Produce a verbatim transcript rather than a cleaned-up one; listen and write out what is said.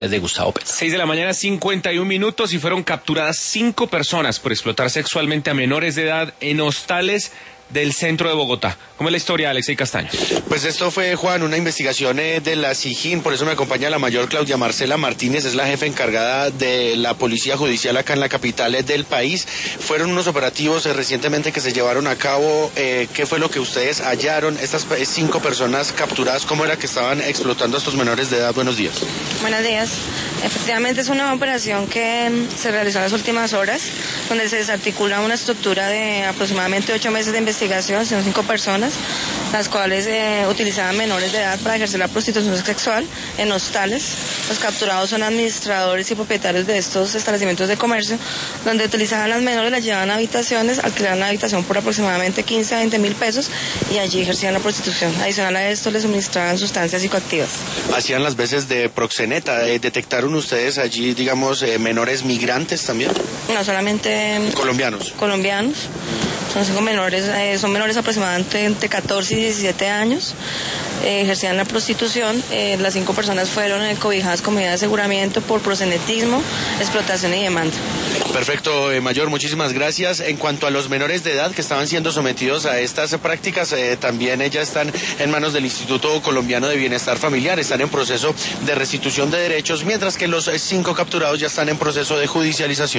de Gustavo Petro. seis de la mañana, cincuenta y un minutos, y fueron capturadas cinco personas por explotar sexualmente a menores de edad en hostales del centro de Bogotá. ¿Cómo es la historia, Alexei Castaño? Pues esto fue, Juan, una investigación eh, de la SIJIN, por eso me acompaña la mayor Claudia Marcela Martínez, es la jefe encargada de la Policía Judicial acá en la capital eh, del país. Fueron unos operativos eh, recientemente que se llevaron a cabo. Eh, ¿Qué fue lo que ustedes hallaron? Estas eh, cinco personas capturadas, ¿cómo era que estaban explotando a estos menores de edad? Buenos días. Buenos días. Efectivamente es una operación que se realizó en las últimas horas, donde se desarticula una estructura de aproximadamente ocho meses de investigación, son cinco personas, las cuales eh, utilizaban menores de edad para ejercer la prostitución sexual en hostales. Los capturados son administradores y propietarios de estos establecimientos de comercio, donde utilizaban a las menores, las llevaban a habitaciones, alquilaban la habitación por aproximadamente quince a veinte mil pesos y allí ejercían la prostitución. Adicional a esto les suministraban sustancias psicoactivas. Hacían las veces de proxeneta, eh, ¿detectaron ustedes allí, digamos, eh, menores migrantes también? No, solamente colombianos. Colombianos. Son cinco menores, eh, son menores aproximadamente entre catorce y diecisiete años, eh, ejercían la prostitución. Eh, las cinco personas fueron eh, cobijadas con medida de aseguramiento por proxenetismo, explotación y demanda. Perfecto, eh, Mayor, muchísimas gracias. En cuanto a los menores de edad que estaban siendo sometidos a estas prácticas, eh, también ellas están en manos del Instituto Colombiano de Bienestar Familiar, están en proceso de restitución de derechos, mientras que los eh, cinco capturados ya están en proceso de judicialización.